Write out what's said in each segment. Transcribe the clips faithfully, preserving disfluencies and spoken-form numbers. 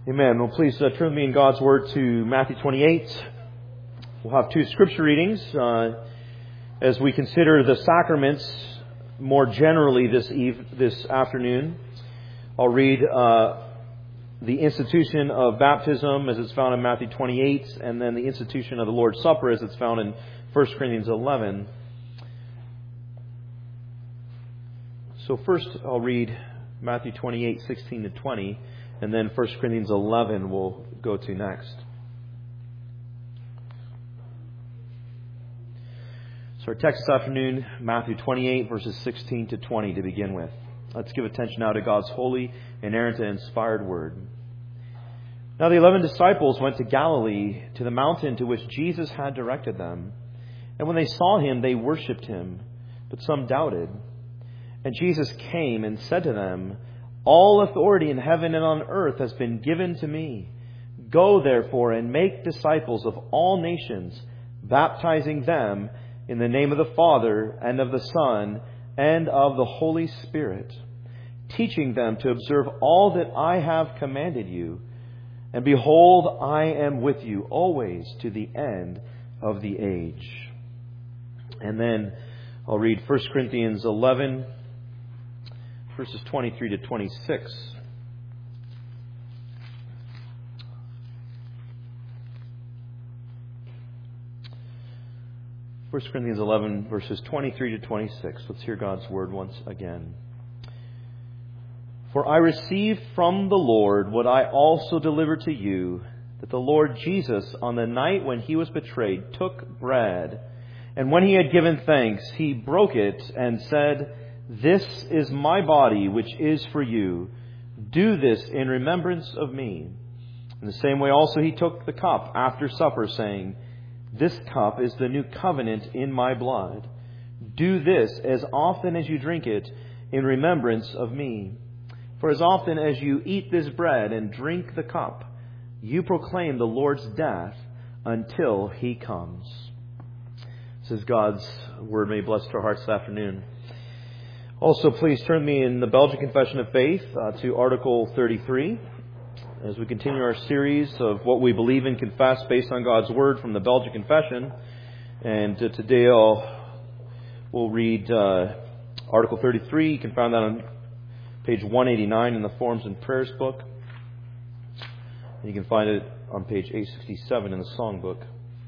Amen. Well, please uh, turn with me in God's Word to Matthew twenty-eight. We'll have two scripture readings uh, as we consider the sacraments more generally this eve, this afternoon. I'll read uh, the institution of baptism as it's found in Matthew twenty-eight, and then the institution of the Lord's Supper as it's found in First Corinthians eleven. So first I'll read Matthew twenty-eight, sixteen to twenty. And then First Corinthians eleven we'll go to next. So our text this afternoon, Matthew twenty-eight, verses sixteen to twenty to begin with. Let's give attention now to God's holy, inerrant, and inspired word. Now the eleven disciples went to Galilee, to the mountain to which Jesus had directed them. And when they saw him, they worshipped him, but some doubted. And Jesus came and said to them, "All authority in heaven and on earth has been given to me. Go therefore and make disciples of all nations, baptizing them in the name of the Father and of the Son and of the Holy Spirit, teaching them to observe all that I have commanded you. And behold, I am with you always to the end of the age." And then I'll read First Corinthians eleven, verses twenty-three to twenty-six. First Corinthians eleven, verses twenty-three to twenty-six. Let's hear God's word once again. "For I received from the Lord what I also delivered to you, that the Lord Jesus, on the night when he was betrayed, took bread, and when he had given thanks, he broke it and said, 'This is my body, which is for you. Do this in remembrance of me.' In the same way also he took the cup after supper, saying, 'This cup is the new covenant in my blood. Do this as often as you drink it in remembrance of me. For as often as you eat this bread and drink the cup, you proclaim the Lord's death until he comes.'" This is God's word. May it bless our hearts this afternoon. Also, please turn me in the Belgian Confession of Faith uh, to Article thirty-three as we continue our series of what we believe and confess based on God's Word from the Belgian Confession. And uh, today I'll, we'll read uh, Article thirty-three. You can find that on page one eighty-nine in the Forms and Prayers book. And you can find it on page eight sixty-seven in the Songbook.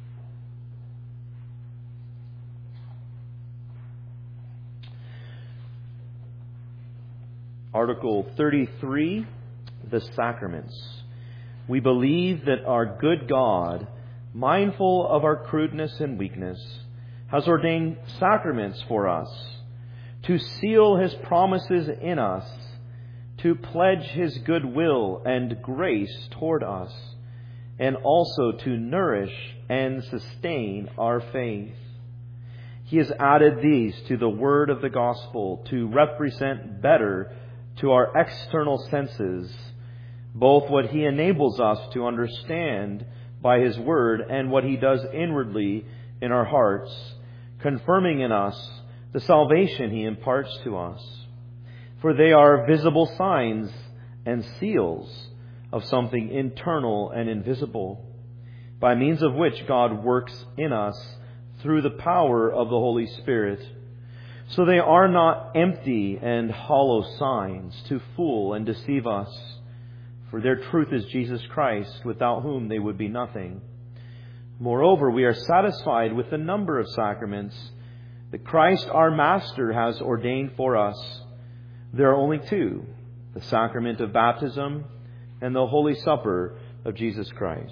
Article thirty-three, the Sacraments. "We believe that our good God, mindful of our crudeness and weakness, has ordained sacraments for us, to seal his promises in us, to pledge his goodwill and grace toward us, and also to nourish and sustain our faith. He has added these to the word of the gospel to represent better to our external senses both what he enables us to understand by his word and what he does inwardly in our hearts, confirming in us the salvation he imparts to us. For they are visible signs and seals of something internal and invisible, by means of which God works in us through the power of the Holy Spirit. So they are not empty and hollow signs to fool and deceive us, for their truth is Jesus Christ, without whom they would be nothing. Moreover, we are satisfied with the number of sacraments that Christ our Master has ordained for us. There are only two, the sacrament of baptism and the Holy Supper of Jesus Christ.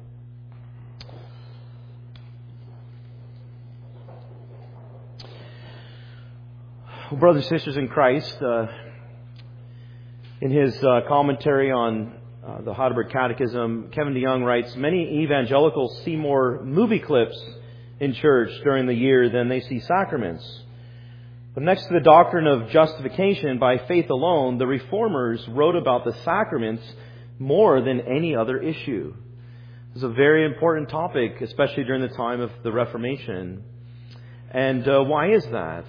Well, brothers and sisters in Christ, uh, in his uh, commentary on uh, the Heidelberg Catechism, Kevin DeYoung writes, "Many evangelicals see more movie clips in church during the year than they see sacraments. But next to the doctrine of justification by faith alone, the Reformers wrote about the sacraments more than any other issue." It's a very important topic, especially during the time of the Reformation. And uh, why is that?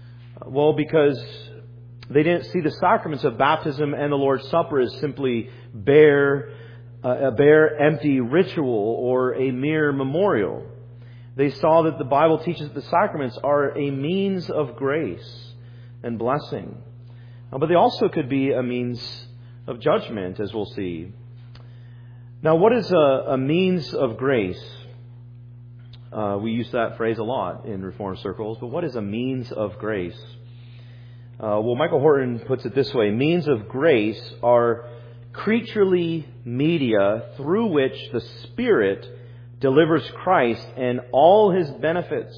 Well, because they didn't see the sacraments of baptism and the Lord's Supper as simply bare, uh, a bare, empty ritual or a mere memorial. They saw that the Bible teaches that the sacraments are a means of grace and blessing. Uh, but they also could be a means of judgment, as we'll see. Now, what is a, a means of grace? Uh, we use that phrase a lot in Reformed circles, but what is a means of grace? Uh, well, Michael Horton puts it this way. Means of grace are creaturely media through which the Spirit delivers Christ and all His benefits.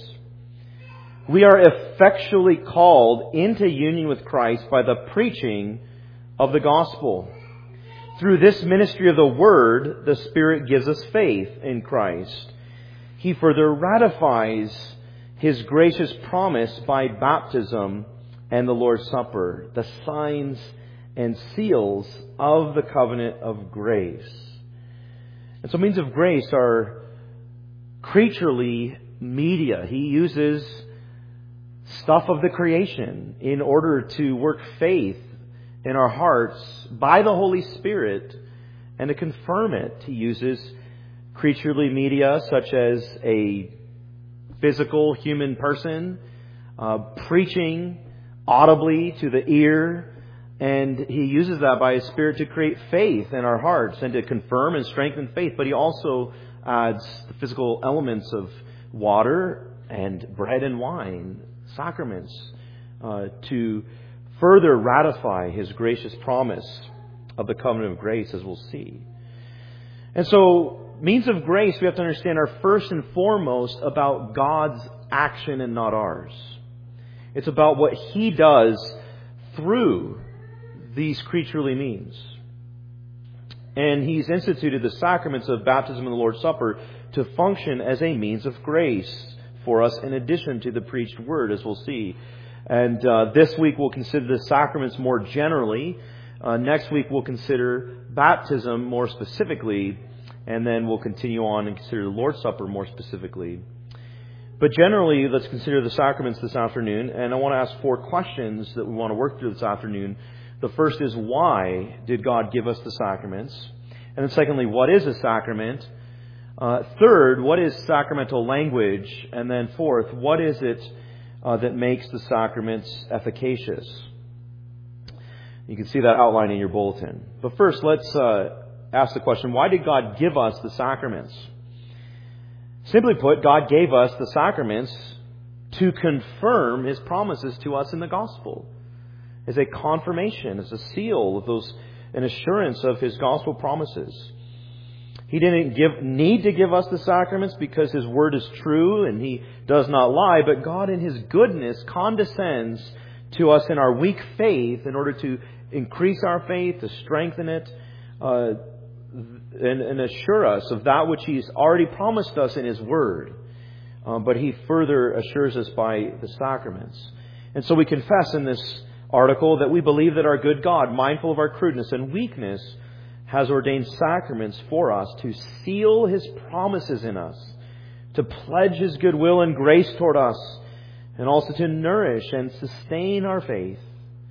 We are effectually called into union with Christ by the preaching of the gospel. Through this ministry of the Word, the Spirit gives us faith in Christ. He further ratifies His gracious promise by baptism and the Lord's Supper, the signs and seals of the covenant of grace. And so means of grace are creaturely media. He uses stuff of the creation in order to work faith in our hearts by the Holy Spirit and to confirm it. He uses creaturely media such as a physical human person uh, preaching audibly to the ear, and He uses that by His Spirit to create faith in our hearts and to confirm and strengthen faith. But He also adds the physical elements of water and bread and wine, sacraments, uh, to further ratify His gracious promise of the covenant of grace, as we'll see. And so, means of grace, we have to understand, are first and foremost about God's action and not ours. It's about what He does through these creaturely means. And He's instituted the sacraments of baptism and the Lord's Supper to function as a means of grace for us in addition to the preached word, as we'll see. And uh, this week we'll consider the sacraments more generally. Uh, next week we'll consider baptism more specifically. And then we'll continue on and consider the Lord's Supper more specifically. But generally, let's consider the sacraments this afternoon. And I want to ask four questions that we want to work through this afternoon. The first is, why did God give us the sacraments? And then secondly, what is a sacrament? Uh, third, what is sacramental language? And then fourth, what is it uh, that makes the sacraments efficacious? You can see that outline in your bulletin. But first, let's uh, ask the question, why did God give us the sacraments? Simply put, God gave us the sacraments to confirm His promises to us in the gospel. As a confirmation, as a seal of those, an assurance of His gospel promises. He didn't give, need to give us the sacraments because His word is true and He does not lie, but God in His goodness condescends to us in our weak faith in order to increase our faith, to strengthen it, uh, and, and assure us of that which He's already promised us in His word. Um, but He further assures us by the sacraments. And so we confess in this article that we believe that our good God, mindful of our crudeness and weakness, has ordained sacraments for us to seal His promises in us, to pledge His goodwill and grace toward us, and also to nourish and sustain our faith.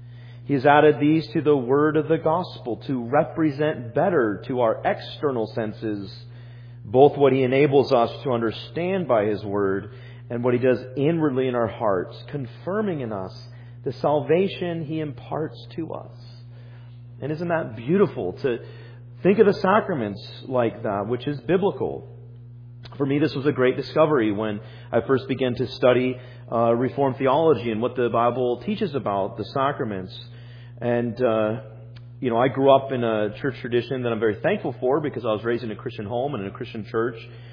He has added these to the word of the gospel to represent better to our external senses both what He enables us to understand by His word and what He does inwardly in our hearts, confirming in us the salvation He imparts to us. And isn't that beautiful to think of the sacraments like that, which is biblical? For me, this was a great discovery when I first began to study uh, Reformed theology and what the Bible teaches about the sacraments. And, uh, you know, I grew up in a church tradition that I'm very thankful for because I was raised in a Christian home and in a Christian church.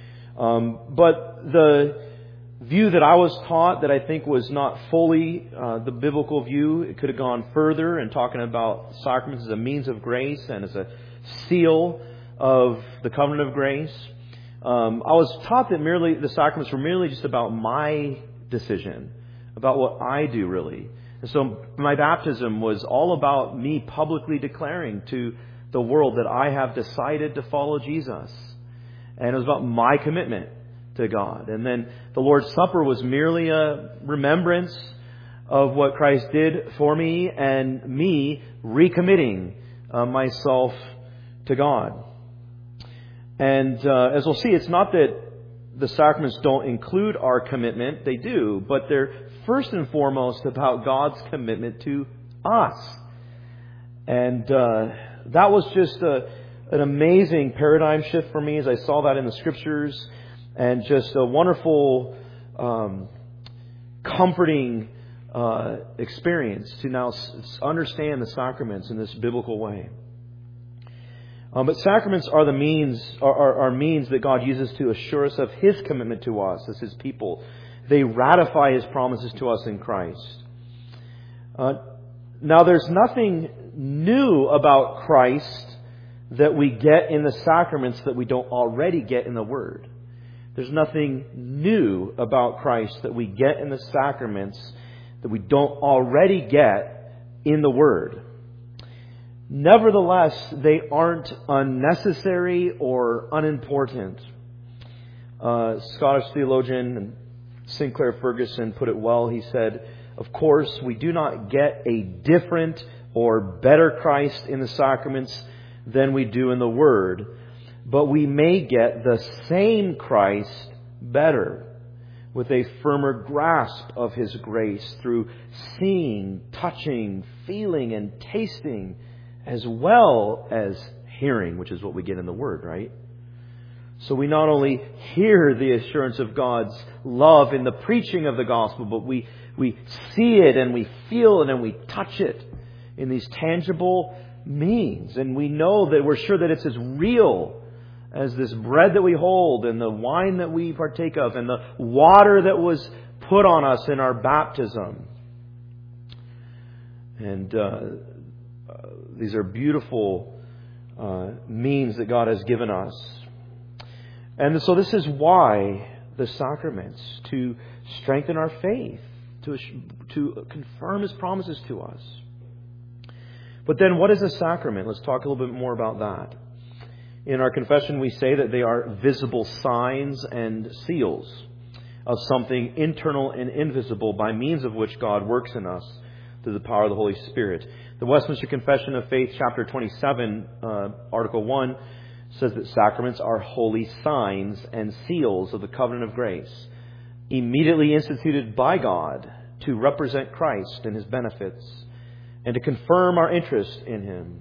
Um, but the view that I was taught that I think was not fully uh, the biblical view, it could have gone further in talking about sacraments as a means of grace and as a seal of the covenant of grace. Um, I was taught that merely the sacraments were merely just about my decision, about what I do really. And so my baptism was all about me publicly declaring to the world that I have decided to follow Jesus. And it was about my commitment to God. And then the Lord's Supper was merely a remembrance of what Christ did for me and me recommitting uh, myself to God. And uh, as we'll see, it's not that the sacraments don't include our commitment. They do. But they're first and foremost about God's commitment to us. And uh, that was just a, an amazing paradigm shift for me as I saw that in the Scriptures. And just a wonderful, um, comforting uh, experience to now s- understand the sacraments in this biblical way. Um, but sacraments are the means, are, are, are means that God uses to assure us of His commitment to us as His people. They ratify His promises to us in Christ. Uh, now, there's nothing new about Christ that we get in the sacraments that we don't already get in the Word. There's nothing new about Christ that we get in the sacraments that we don't already get in the Word. Nevertheless, they aren't unnecessary or unimportant. Uh, Scottish theologian Sinclair Ferguson put it well. He said, "Of course, we do not get a different or better Christ in the sacraments than we do in the Word, but we may get the same Christ better, with a firmer grasp of His grace through seeing, touching, feeling, and tasting, as well as hearing," which is what we get in the Word, right? So we not only hear the assurance of God's love in the preaching of the gospel, but we, we see it and we feel it and we touch it in these tangible means. And we know that we're sure that it's as real as this bread that we hold and the wine that we partake of and the water that was put on us in our baptism. And uh, uh, these are beautiful uh, means that God has given us. And so this is why the sacraments, to strengthen our faith, to, to confirm His promises to us. But then what is a sacrament? Let's talk a little bit more about that. In our confession, we say that they are visible signs and seals of something internal and invisible by means of which God works in us through the power of the Holy Spirit. The Westminster Confession of Faith, chapter twenty-seven, uh, article one, says that sacraments are holy signs and seals of the covenant of grace, immediately instituted by God to represent Christ and His benefits and to confirm our interest in Him.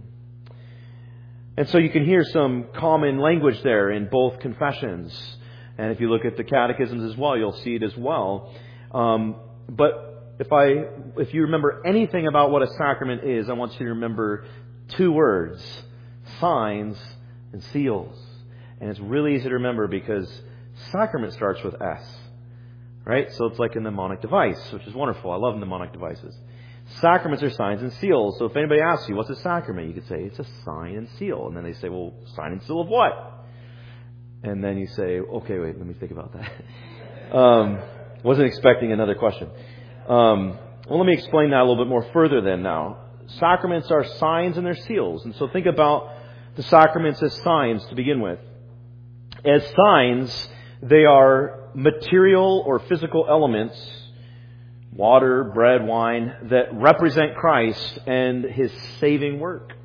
And so you can hear some common language there in both confessions. And if you look at the catechisms as well, you'll see it as well. Um, but if I, if you remember anything about what a sacrament is, I want you to remember two words: signs and seals. And it's really easy to remember because sacrament starts with S. Right? So it's like a mnemonic device, which is wonderful. I love mnemonic devices. Sacraments are signs and seals. So if anybody asks you, what's a sacrament? You could say, it's a sign and seal. And then they say, well, sign and seal of what? And then you say, okay, wait, let me think about that. um, wasn't expecting another question. Um, well, let me explain that a little bit more further then now. Sacraments are signs and they're seals. And so think about the sacraments as signs to begin with. As signs, they are material or physical elements, water, bread, wine, that represent Christ and His saving work.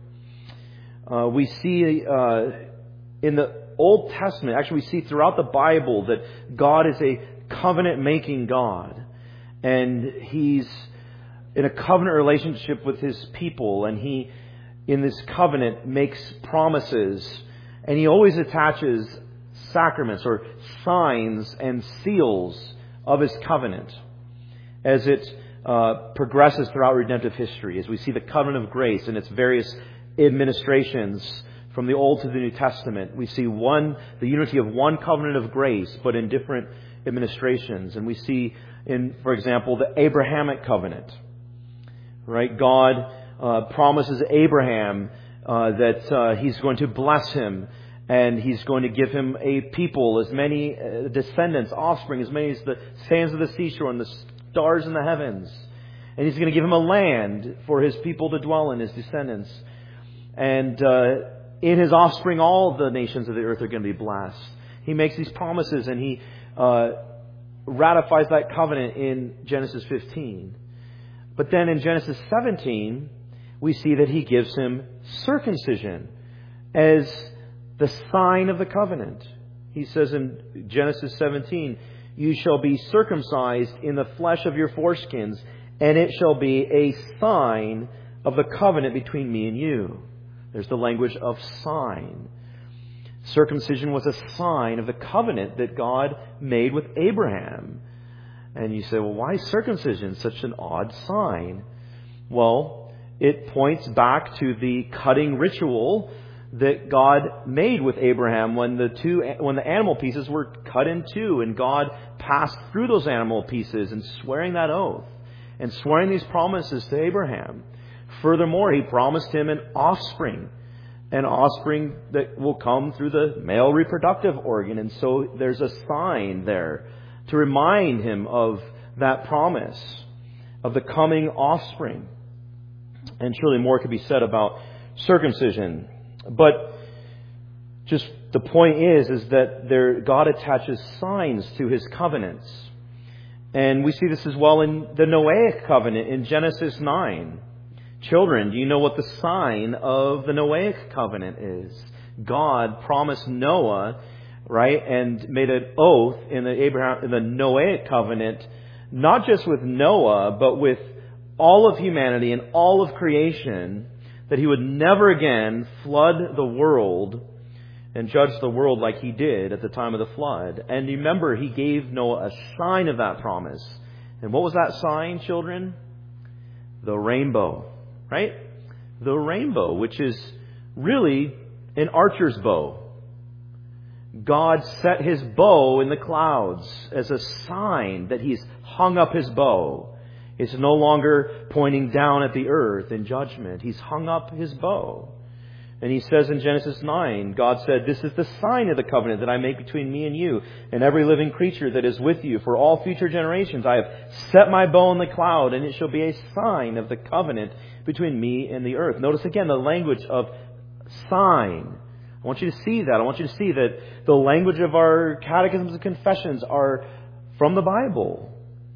Uh, we see uh, in the Old Testament, actually we see throughout the Bible that God is a covenant-making God. And He's in a covenant relationship with His people. And He, in this covenant, makes promises. And He always attaches sacraments or signs and seals of His covenant as it uh, progresses throughout redemptive history, as we see the covenant of grace and its various administrations from the Old to the New Testament. We see one, the unity of one covenant of grace, but in different administrations. And we see in, for example, the Abrahamic covenant, right? God uh, promises Abraham uh, that uh, He's going to bless him and He's going to give him a people, as many uh, descendants, offspring, as many as the sands of the seashore and the stars in the heavens. And He's going to give him a land for His people to dwell in, His descendants. And uh, in His offspring, all the nations of the earth are going to be blessed. He makes these promises and He uh, ratifies that covenant in Genesis fifteen. But then in Genesis seventeen, we see that He gives him circumcision. as the sign of the covenant. He says in Genesis seventeen, you shall be circumcised in the flesh of your foreskins, and it shall be a sign of the covenant between me and you. There's the language of sign. Circumcision was a sign of the covenant that God made with Abraham. And you say, well, why is circumcision such an odd sign? Well, it points back to the cutting ritual that God made with Abraham when the two when the animal pieces were cut in two, and God passed through those animal pieces and swearing that oath and swearing these promises to Abraham. Furthermore, He promised him an offspring, an offspring that will come through the male reproductive organ. And so there's a sign there to remind him of that promise, of the coming offspring. And surely more could be said about circumcision. But just the point is, is that there, God attaches signs to His covenants. And we see this as well in the Noahic covenant in Genesis nine. Children, do you know what the sign of the Noahic covenant is? God promised Noah, right, and made an oath in the Abraham in the Noahic covenant, not just with Noah, but with all of humanity and all of creation, that He would never again flood the world and judge the world like He did at the time of the flood. And remember, He gave Noah a sign of that promise. And what was that sign, children? The rainbow. Right? The rainbow, which is really an archer's bow. God set His bow in the clouds as a sign that He's hung up His bow. It's no longer pointing down at the earth in judgment. He's hung up His bow. And He says in Genesis nine, God said, this is the sign of the covenant that I make between me and you and every living creature that is with you for all future generations. I have set my bow in the cloud, and it shall be a sign of the covenant between me and the earth. Notice again the language of sign. I want you to see that. I want you to see that the language of our catechisms and confessions are from the Bible.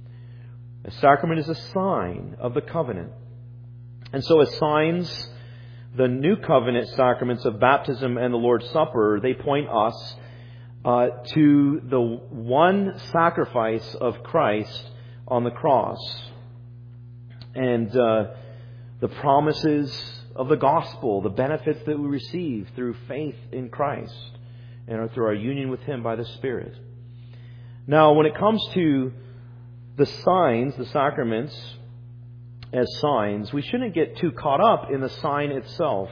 A sacrament is a sign of the covenant. And so as signs, the new covenant sacraments of baptism and the Lord's Supper, they point us uh, to the one sacrifice of Christ on the cross. And uh, the promises of the gospel, the benefits that we receive through faith in Christ and through our union with Him by the Spirit. Now, when it comes to the signs, the sacraments, as signs, we shouldn't get too caught up in the sign itself.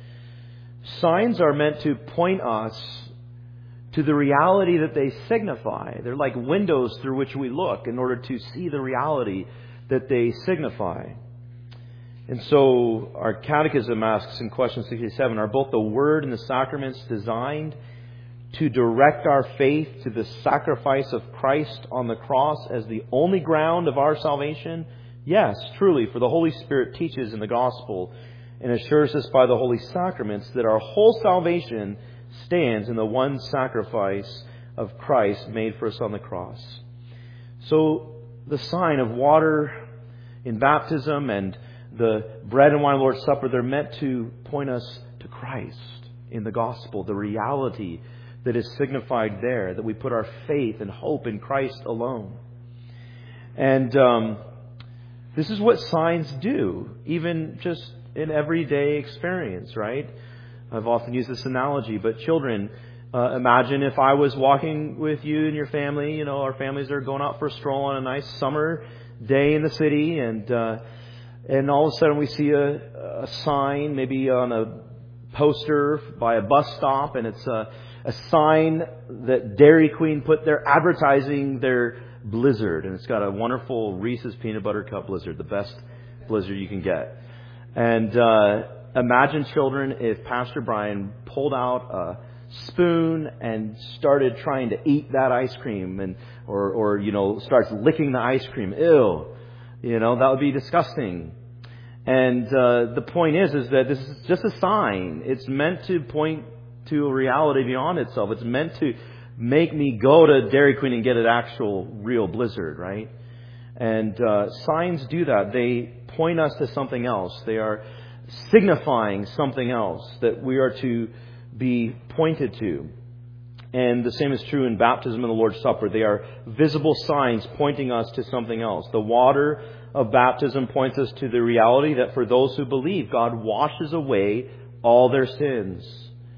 Signs are meant to point us to the reality that they signify. They're like windows through which we look in order to see the reality that they signify. And so our catechism asks in question sixty-seven, are both the Word and the sacraments designed to direct our faith to the sacrifice of Christ on the cross as the only ground of our salvation? Yes, truly, for the Holy Spirit teaches in the gospel and assures us by the holy sacraments that our whole salvation stands in the one sacrifice of Christ made for us on the cross. So the sign of water in baptism and the bread and wine of the Lord's Supper, they're meant to point us to Christ in the gospel, the reality that is signified there, that we put our faith and hope in Christ alone. And um, this is what signs do, even just in everyday experience, right? I've often used this analogy, but children, uh, imagine if I was walking with you and your family. You know, our families are going out for a stroll on a nice summer day in the city, and uh, and all of a sudden we see a, a sign, maybe on a poster by a bus stop, and it's a, a sign that Dairy Queen put there advertising their Blizzard, and it's got a wonderful Reese's Peanut Butter Cup Blizzard, the best Blizzard you can get. And uh, imagine, children, if Pastor Brian pulled out a spoon and started trying to eat that ice cream, and or or you know starts licking the ice cream. Ew, you know that would be disgusting. And uh, the point is, is that this is just a sign. It's meant to point to a reality beyond itself. It's meant to make me go to Dairy Queen and get an actual real Blizzard, right? And uh, signs do that. They point us to something else. They are signifying something else that we are to be pointed to. And the same is true in baptism and the Lord's Supper. They are visible signs pointing us to something else. The water of baptism points us to the reality that for those who believe, God washes away all their sins.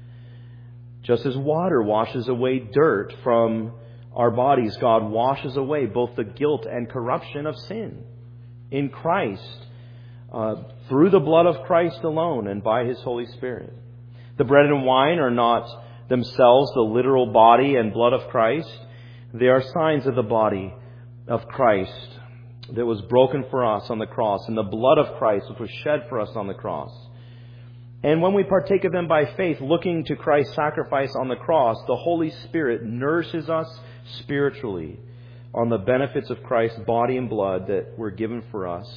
Just as water washes away dirt from our bodies, God washes away both the guilt and corruption of sin in Christ, uh, through the blood of Christ alone and by His Holy Spirit. The bread and wine are not themselves the literal body and blood of Christ. They are signs of the body of Christ that was broken for us on the cross, and the blood of Christ which was shed for us on the cross. And when we partake of them by faith, looking to Christ's sacrifice on the cross, the Holy Spirit nourishes us spiritually on the benefits of Christ's body and blood that were given for us.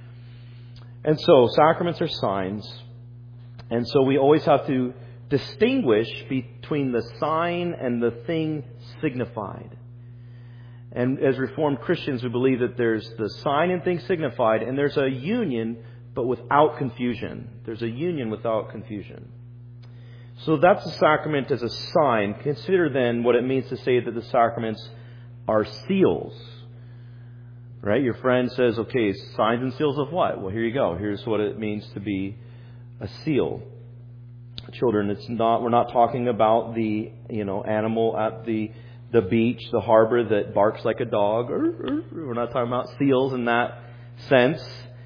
And so, sacraments are signs. And so we always have to distinguish between the sign and the thing signified. And as Reformed Christians, we believe that there's the sign and thing signified, and there's a union, but without confusion. There's a union without confusion. So that's the sacrament as a sign. Consider then what it means to say that the sacraments are seals. Right? Your friend says, okay, signs and seals of what? Well, here you go. Here's what it means to be a seal. Children, it's not, we're not talking about the, you know, animal at the the beach, the harbor that barks like a dog. We're not talking about seals in that sense.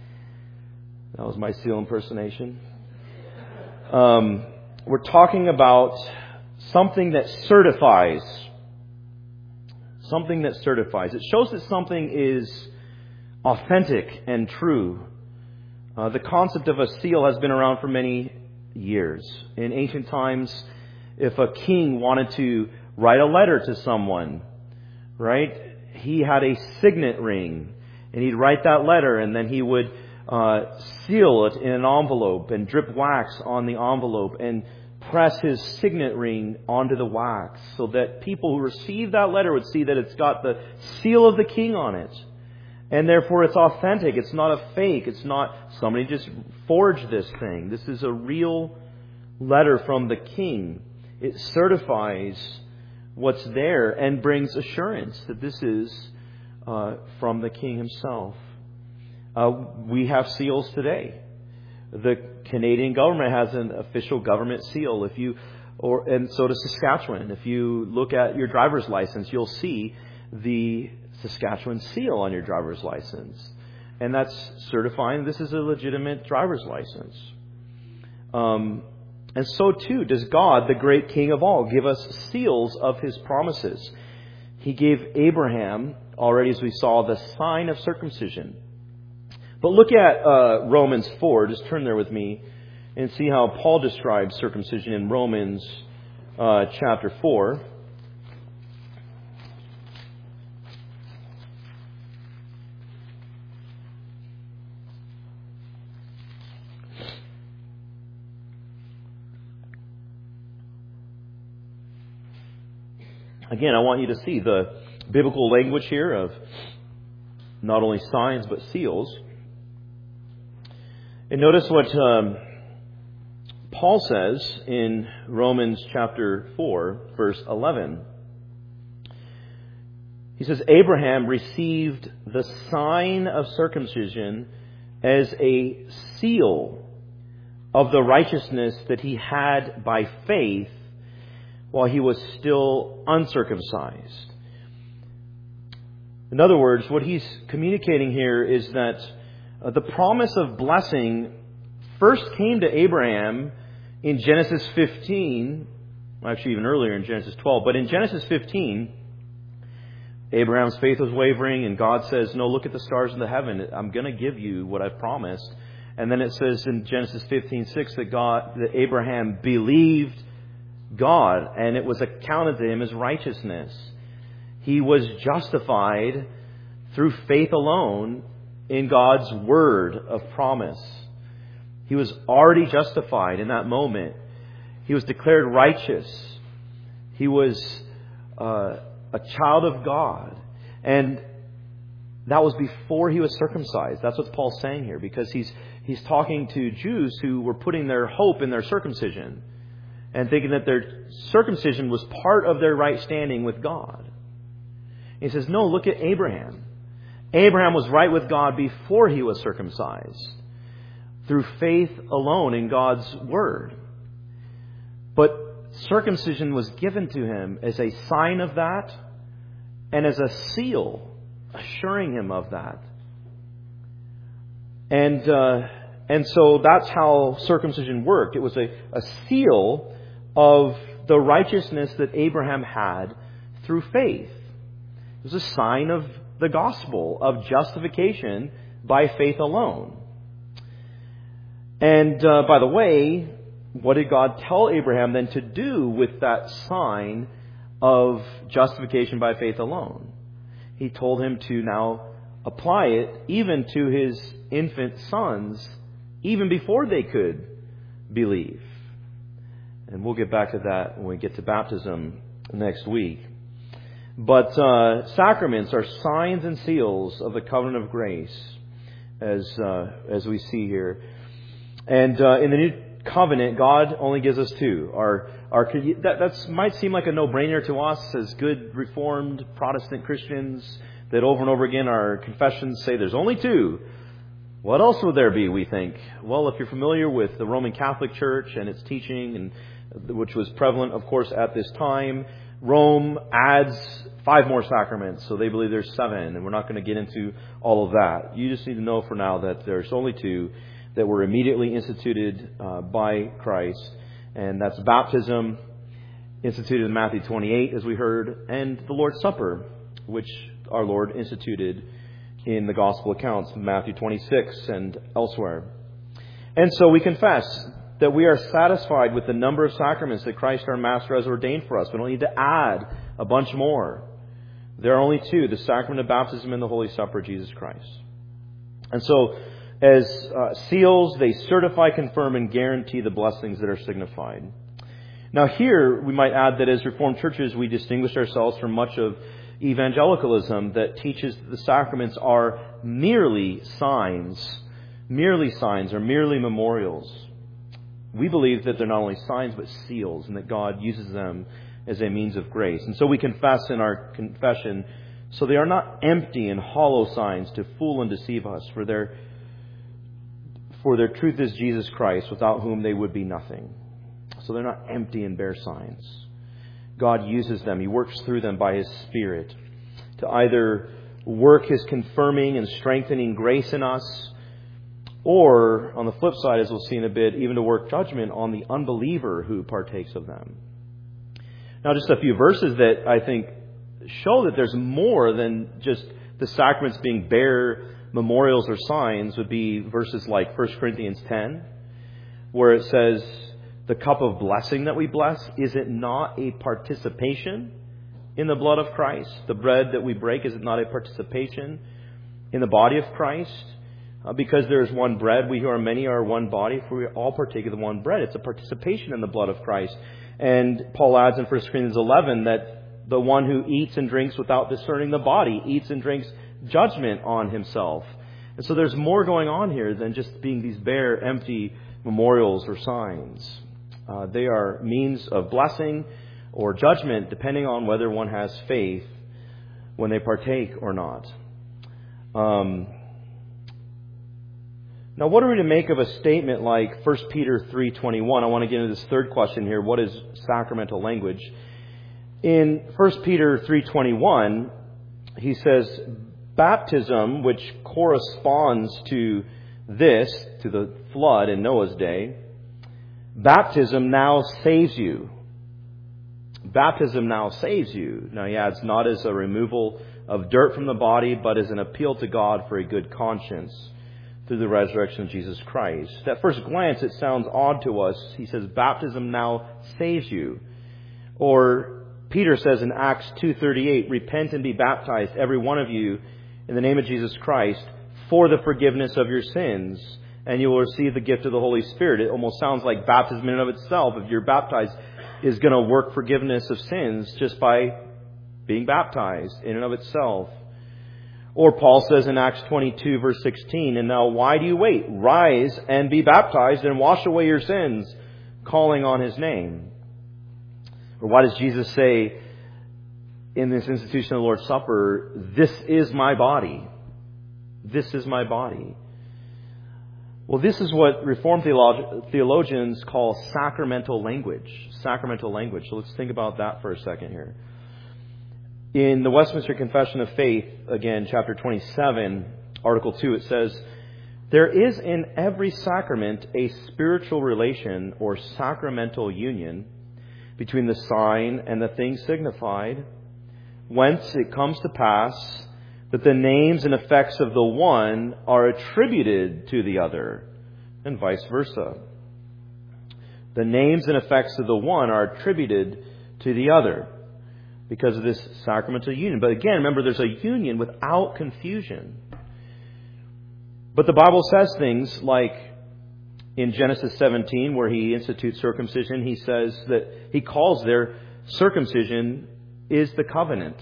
That was my seal impersonation. Um, we're talking about something that certifies. Something that certifies. It shows that something is authentic and true. Uh, the concept of a seal has been around for many years. In ancient times, if a king wanted to write a letter to someone, right, he had a signet ring, and he'd write that letter, and then he would uh, seal it in an envelope and drip wax on the envelope and press his signet ring onto the wax so that people who receive that letter would see that it's got the seal of the king on it. And therefore it's authentic. It's not a fake. It's not somebody just forged this thing. This is a real letter from the king. It certifies what's there and brings assurance that this is uh, from the king himself. Uh, we have seals today. The Canadian government has an official government seal. If you, or and so does Saskatchewan. If you look at your driver's license, you'll see the Saskatchewan seal on your driver's license, and that's certifying this is a legitimate driver's license. Um, and so too does God, the great King of all, give us seals of His promises. He gave Abraham, already as we saw, the sign of circumcision. But look at uh, Romans four. Just turn there with me and see how Paul describes circumcision in Romans uh, chapter four. Again, I want you to see the biblical language here of not only signs but seals. And notice what um, Paul says in Romans chapter four, verse eleven. He says, Abraham received the sign of circumcision as a seal of the righteousness that he had by faith while he was still uncircumcised. In other words, what he's communicating here is that uh, the promise of blessing first came to Abraham in Genesis fifteen, actually even earlier in Genesis twelve, but in Genesis fifteen, Abraham's faith was wavering and God says, no, look at the stars in the heaven. I'm going to give you what I've promised. And then it says in Genesis fifteen six that God, that Abraham believed God, and it was accounted to him as righteousness. He was justified through faith alone in God's word of promise. He was already justified in that moment. He was declared righteous. He was uh, a child of God. And that was before he was circumcised. That's what Paul's saying here, because he's he's talking to Jews who were putting their hope in their circumcision. and thinking that their circumcision was part of their right standing with God. He says, no, look at Abraham. Abraham was right with God before he was circumcised, through faith alone in God's Word. But circumcision was given to him as a sign of that and as a seal, assuring him of that. And uh, and so that's how circumcision worked. It was a, a seal of the righteousness that Abraham had through faith. It was a sign of the gospel, of justification by faith alone. And uh, by the way, what did God tell Abraham then to do with that sign of justification by faith alone? He told him to now apply it even to his infant sons, even before they could believe. And we'll get back to that when we get to baptism next week. But uh, sacraments are signs and seals of the covenant of grace, as uh, as we see here. And uh, in the new covenant, God only gives us two. Our our that that's, might seem like a no-brainer to us as good Reformed Protestant Christians, that over and over again our confessions say there's only two. What else would there be, we think? Well, if you're familiar with the Roman Catholic Church and its teaching, and which was prevalent, of course, at this time, Rome adds five more sacraments, so they believe there's seven, and we're not going to get into all of that. You just need to know for now that there's only two that were immediately instituted uh, by Christ, and that's baptism, instituted in Matthew twenty-eight, as we heard, and the Lord's Supper, which our Lord instituted in the Gospel accounts, Matthew twenty-six and elsewhere. And so we confess that we are satisfied with the number of sacraments that Christ our Master has ordained for us. We don't need to add a bunch more. There are only two, the sacrament of baptism and the Holy Supper of Jesus Christ. And so, as uh, seals, they certify, confirm, and guarantee the blessings that are signified. Now here, we might add that as Reformed churches, we distinguish ourselves from much of evangelicalism that teaches that the sacraments are merely signs, merely signs or merely memorials. We believe that they're not only signs but seals, and that God uses them as a means of grace. And so we confess in our confession, so they are not empty and hollow signs to fool and deceive us, for their for their truth is Jesus Christ, without whom they would be nothing. So they're not empty and bare signs. God uses them. He works through them by His Spirit to either work His confirming and strengthening grace in us, or, on the flip side, as we'll see in a bit, even to work judgment on the unbeliever who partakes of them. Now, just a few verses that I think show that there's more than just the sacraments being bare memorials or signs would be verses like First Corinthians ten, where it says, the cup of blessing that we bless, is it not a participation in the blood of Christ? The bread that we break, is it not a participation in the body of Christ? Uh, because there is one bread, we who are many are one body, for we all partake of the one bread. It's a participation in the blood of Christ. And Paul adds in First Corinthians eleven that the one who eats and drinks without discerning the body eats and drinks judgment on himself. And so there's more going on here than just being these bare, empty memorials or signs. Uh, they are means of blessing or judgment, depending on whether one has faith when they partake or not. Um, now, what are we to make of a statement like First Peter three twenty-one? I want to get into this third question here. What is sacramental language? In First Peter three twenty-one, he says, baptism, which corresponds to this, to the flood in Noah's day, baptism now saves you. Baptism now saves you. Now he adds, not as a removal of dirt from the body, but as an appeal to God for a good conscience through the resurrection of Jesus Christ. At first glance, it sounds odd to us. He says, baptism now saves you. Or Peter says in Acts two thirty-eight, repent and be baptized, every one of you, in the name of Jesus Christ, for the forgiveness of your sins, and you will receive the gift of the Holy Spirit. It almost sounds like baptism in and of itself, if you're baptized, is going to work forgiveness of sins just by being baptized in and of itself. Or Paul says in Acts twenty-two, verse sixteen, and now why do you wait? Rise and be baptized and wash away your sins, calling on His name. Or why does Jesus say in this institution of the Lord's Supper, this is my body? This is my body. Well, this is what Reformed theolog- theologians call sacramental language. Sacramental language. So let's think about that for a second here. In the Westminster Confession of Faith, again, chapter twenty-seven, article two, it says, there is in every sacrament a spiritual relation or sacramental union between the sign and the thing signified, whence it comes to pass that the names and effects of the one are attributed to the other, and vice versa. The names and effects of the one are attributed to the other because of this sacramental union. But again, remember, there's a union without confusion. But the Bible says things like in Genesis seventeen, where he institutes circumcision, he says that he calls their circumcision is the covenant.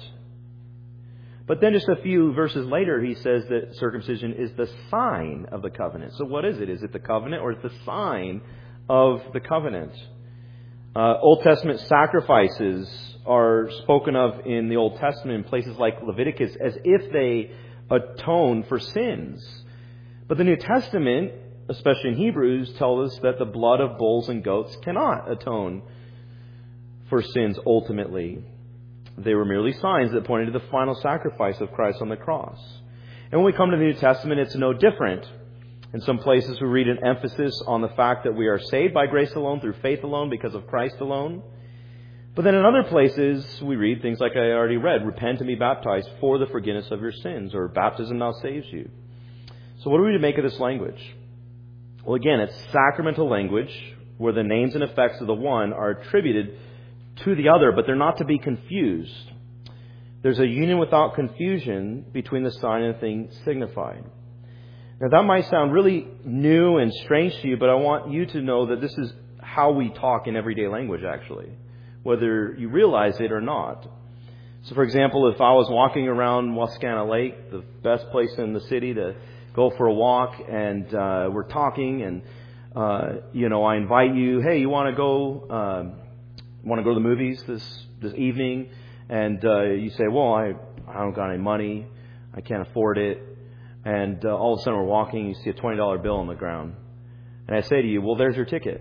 But then just a few verses later, he says that circumcision is the sign of the covenant. So what is it? Is it the covenant or is it the sign of the covenant? Uh, Old Testament sacrifices are spoken of in the Old Testament in places like Leviticus as if they atone for sins. But the New Testament, especially in Hebrews, tells us that the blood of bulls and goats cannot atone for sins ultimately. They were merely signs that pointed to the final sacrifice of Christ on the cross. And when we come to the New Testament, it's no different. In some places we read an emphasis on the fact that we are saved by grace alone, through faith alone, because of Christ alone. But then in other places we read things like I already read, repent and be baptized for the forgiveness of your sins, or baptism now saves you. So what are we to make of this language? Well, again, it's sacramental language where the names and effects of the one are attributed to the other, but they're not to be confused. There's a union without confusion between the sign and the thing signified. Now, that might sound really new and strange to you, but I want you to know that this is how we talk in everyday language, actually, whether you realize it or not. So, for example, if I was walking around Wascana Lake, the best place in the city to go for a walk, and uh, we're talking, and, uh, you know, I invite you, hey, you want to go... Uh, want to go to the movies this this evening, and uh, you say, well, I, I don't got any money, I can't afford it, and uh, all of a sudden we're walking, you see a twenty dollar bill on the ground, and I say to you, well, there's your ticket.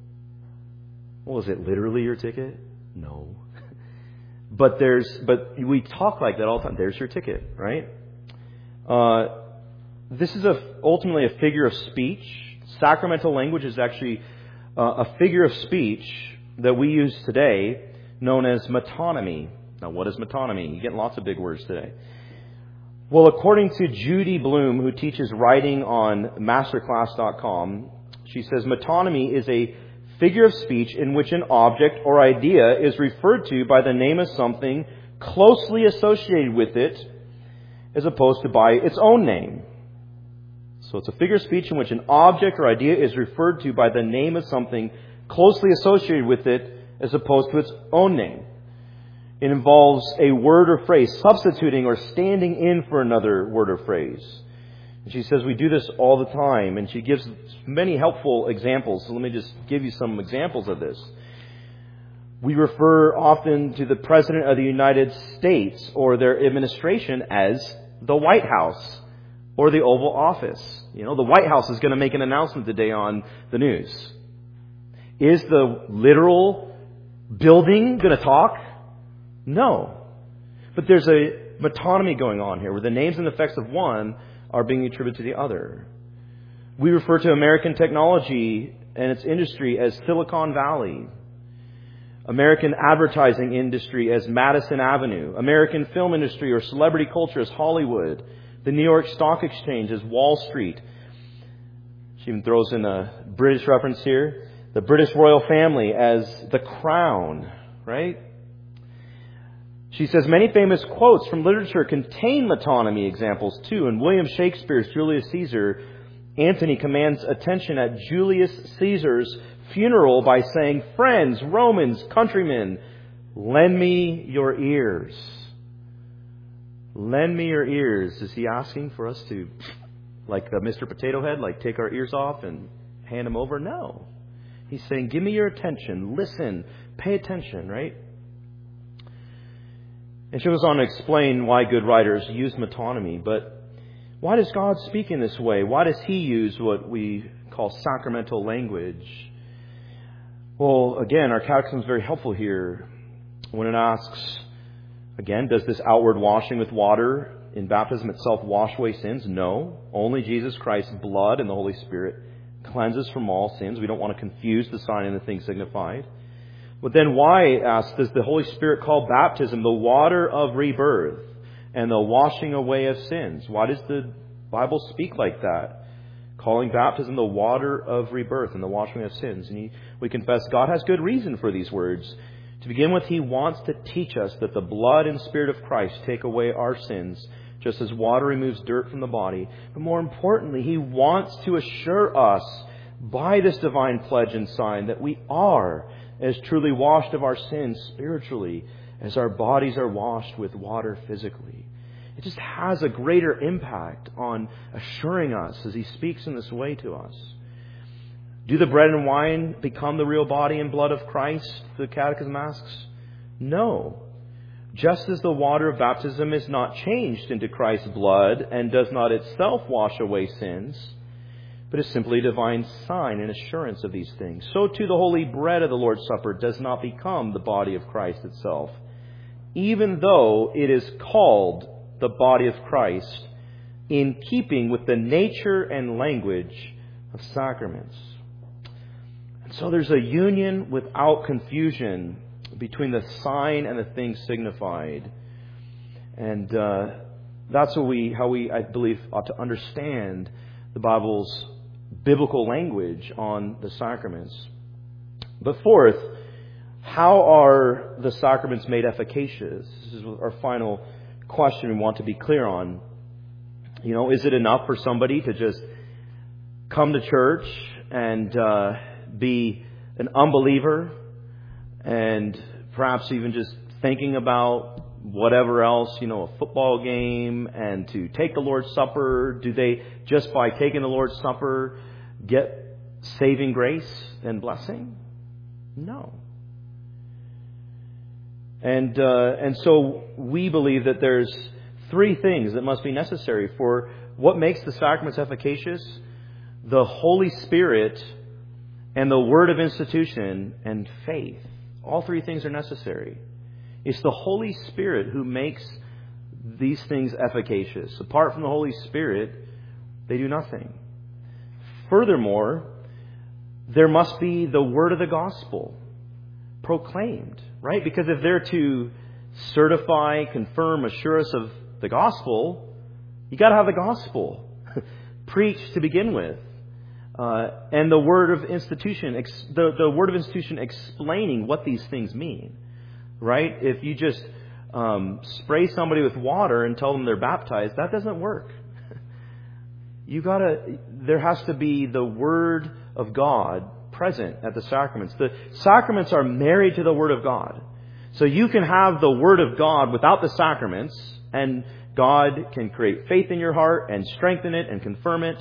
Well, is it literally your ticket? No. but there's but we talk like that all the time. There's your ticket, right? Uh, this is a ultimately a figure of speech. Sacramental language is actually uh, a figure of speech that we use today, known as metonymy. Now, what is metonymy? You're getting lots of big words today. Well, according to Judy Bloom, who teaches writing on masterclass dot com, she says metonymy is a figure of speech in which an object or idea is referred to by the name of something closely associated with it, as opposed to by its own name. So it's a figure of speech in which an object or idea is referred to by the name of something closely associated with it as opposed to its own name. It involves a word or phrase substituting or standing in for another word or phrase. And she says we do this all the time, and she gives many helpful examples. So let me just give you some examples of this. We refer often to the President of the United States or their administration as the White House or the Oval Office. You know, the White House is going to make an announcement today on the news. Is the literal building going to talk? No. But there's a metonymy going on here where the names and effects of one are being attributed to the other. We refer to American technology and its industry as Silicon Valley. American advertising industry as Madison Avenue. American film industry or celebrity culture as Hollywood. The New York Stock Exchange as Wall Street. She even throws in a British reference here. The British royal family as the crown, right? She says many famous quotes from literature contain metonymy examples too. In William Shakespeare's Julius Caesar, Antony commands attention at Julius Caesar's funeral by saying, friends, Romans, countrymen, lend me your ears. Lend me your ears. Is he asking for us to, like uh, Mister Potato Head, like take our ears off and hand them over? No. He's saying, give me your attention. Listen. Pay attention, right? And she goes on to explain why good writers use metonymy. But why does God speak in this way? Why does He use what we call sacramental language? Well, again, our catechism is very helpful here when it asks, again, does this outward washing with water in baptism itself wash away sins? No. Only Jesus Christ's blood and the Holy Spirit cleanses from all sins. We don't want to confuse the sign and the thing signified. But then why, ask, does the Holy Spirit call baptism the water of rebirth and the washing away of sins? Why does the Bible speak like that? Calling baptism the water of rebirth and the washing of sins. And he, we confess God has good reason for these words. To begin with, He wants to teach us that the blood and Spirit of Christ take away our sins, just as water removes dirt from the body. But more importantly, He wants to assure us by this divine pledge and sign that we are as truly washed of our sins spiritually as our bodies are washed with water physically. It just has a greater impact on assuring us as He speaks in this way to us. Do the bread and wine become the real body and blood of Christ? The Catechism asks. No. Just as the water of baptism is not changed into Christ's blood and does not itself wash away sins, but is simply a divine sign and assurance of these things, so too the holy bread of the Lord's Supper does not become the body of Christ itself, even though it is called the body of Christ, in keeping with the nature and language of sacraments. And so there's a union without confusion between the sign and the thing signified. And uh, that's what we, how we, I believe, ought to understand the Bible's biblical language on the sacraments. But fourth, how are the sacraments made efficacious? This is our final question we want to be clear on. You know, is it enough for somebody to just come to church and uh, be an unbeliever and perhaps even just thinking about whatever else, you know, a football game, and to take the Lord's Supper? Do they, just by taking the Lord's Supper, get saving grace and blessing? No. And uh, and so we believe that there's three things that must be necessary for what makes the sacraments efficacious: the Holy Spirit and the word of institution and faith. All three things are necessary. It's the Holy Spirit who makes these things efficacious. Apart from the Holy Spirit, they do nothing. Furthermore, there must be the word of the gospel proclaimed, right? Because if they're to certify, confirm, assure us of the gospel, you got to have the gospel preached to begin with. Uh, and the word of institution, ex- the, the word of institution explaining what these things mean, right? If you just um, spray somebody with water and tell them they're baptized, that doesn't work. You gotta, there has to be the word of God present at the sacraments. The sacraments are married to the word of God. So you can have the word of God without the sacraments, and God can create faith in your heart and strengthen it and confirm it.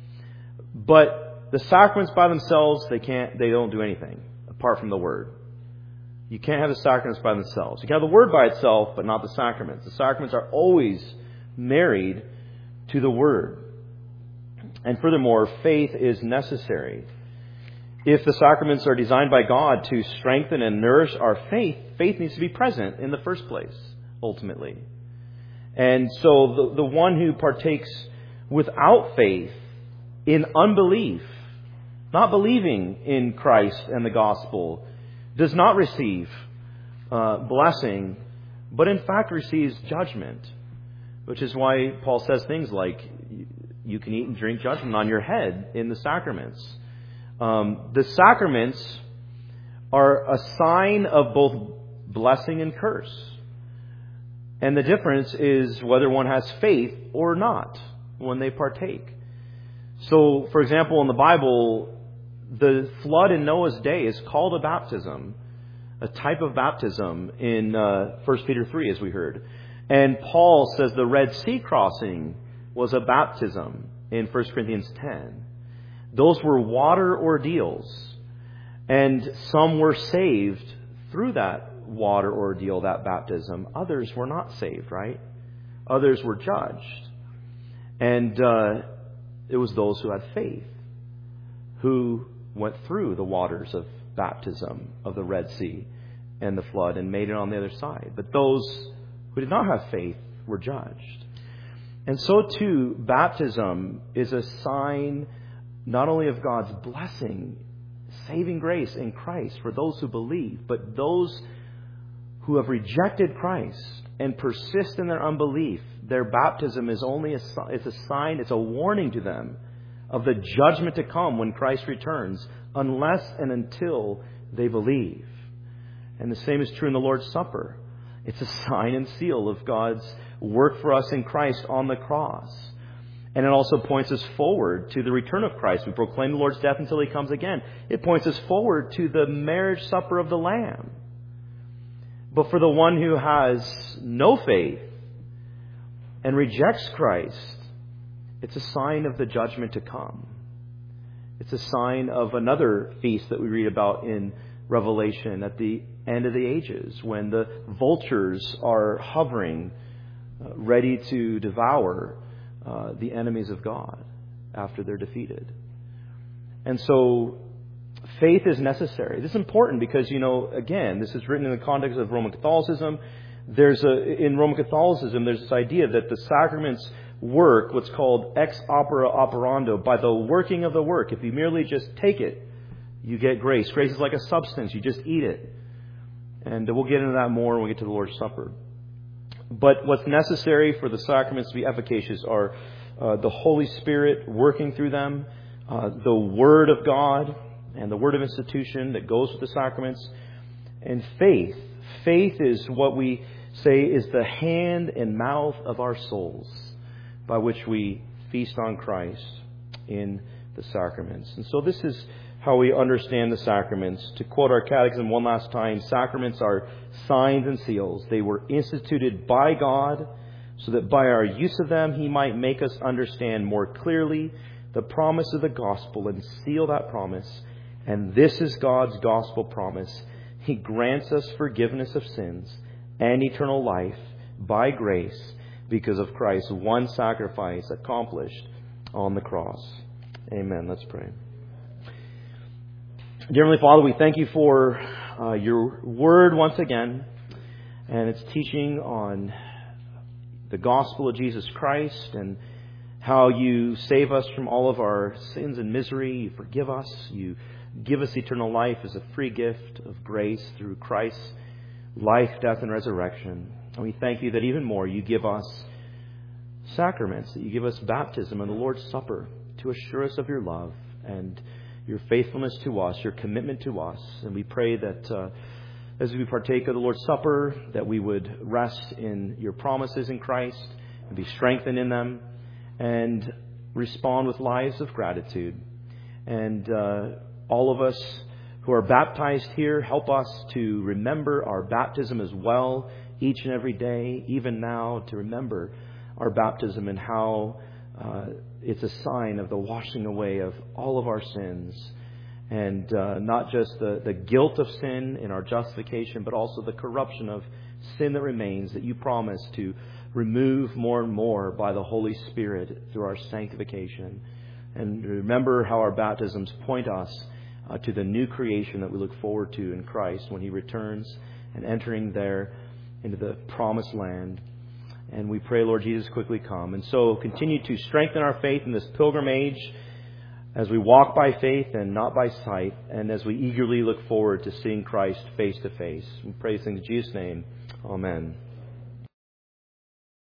But the sacraments by themselves, they can't, they don't do anything apart from the word. You can't have the sacraments by themselves. You can have the word by itself, but not the sacraments. The sacraments are always married to the word. And furthermore, faith is necessary. If the sacraments are designed by God to strengthen and nourish our faith, faith needs to be present in the first place, ultimately. And so the, the one who partakes without faith, in unbelief, not believing in Christ and the gospel, does not receive uh, blessing, but in fact receives judgment. Which is why Paul says things like, you can eat and drink judgment on your head in the sacraments. Um, the sacraments are a sign of both blessing and curse. And the difference is whether one has faith or not when they partake. So, for example, in the Bible, the flood in Noah's day is called a baptism, a type of baptism in uh, First Peter three, as we heard. And Paul says the Red Sea crossing was a baptism in First Corinthians ten. Those were water ordeals, and some were saved through that water ordeal, that baptism, others were not saved, right? Others were judged. And uh, it was those who had faith who went through the waters of baptism of the Red Sea and the flood and made it on the other side. But those who did not have faith were judged. And so too, baptism is a sign not only of God's blessing, saving grace in Christ for those who believe, but those who have rejected Christ and persist in their unbelief, their baptism is only a, it's a sign, it's a warning to them of the judgment to come when Christ returns, unless and until they believe. And the same is true in the Lord's Supper. It's a sign and seal of God's work for us in Christ on the cross. And it also points us forward to the return of Christ. We proclaim the Lord's death until He comes again. It points us forward to the marriage supper of the Lamb. But for the one who has no faith and rejects Christ, it's a sign of the judgment to come. It's a sign of another feast that we read about in Revelation at the end of the ages, when the vultures are hovering, uh, ready to devour uh, the enemies of God after they're defeated. And so faith is necessary. This is important because, you know, again, this is written in the context of Roman Catholicism. There's a, in Roman Catholicism, there's this idea that the sacraments work what's called ex opere operando, by the working of the work. If you merely just take it, you get grace. Grace is like a substance. You just eat it. And we'll get into that more when we get to the Lord's Supper. But what's necessary for the sacraments to be efficacious are uh, the Holy Spirit working through them, uh, the Word of God, and the word of institution that goes with the sacraments, and faith. Faith is what we say is the hand and mouth of our souls by which we feast on Christ in the sacraments. And so this is how we understand the sacraments. To quote our catechism one last time, sacraments are signs and seals. They were instituted by God so that by our use of them He might make us understand more clearly the promise of the gospel and seal that promise. And this is God's gospel promise. He grants us forgiveness of sins and eternal life by grace because of Christ's one sacrifice accomplished on the cross. Amen. Let's pray. Dear Heavenly Father, we thank You for uh, Your word once again and its teaching on the gospel of Jesus Christ and how You save us from all of our sins and misery. You forgive us. You give us eternal life as a free gift of grace through Christ's life, death, and resurrection. And we thank You that even more You give us sacraments, that You give us baptism and the Lord's Supper to assure us of Your love and Your faithfulness to us, Your commitment to us. And we pray that uh, as we partake of the Lord's Supper, that we would rest in Your promises in Christ and be strengthened in them and respond with lives of gratitude. And uh, all of us who are baptized here, help us to remember our baptism as well each and every day, even now, to remember our baptism and how uh, it's a sign of the washing away of all of our sins. And uh, not just the, the guilt of sin in our justification, but also the corruption of sin that remains that You promise to remove more and more by the Holy Spirit through our sanctification. And remember how our baptisms point us uh, to the new creation that we look forward to in Christ when He returns and entering there into the promised land. And we pray, Lord Jesus, quickly come. And so continue to strengthen our faith in this pilgrim age as we walk by faith and not by sight, and as we eagerly look forward to seeing Christ face to face. We pray these things in Jesus' name. Amen.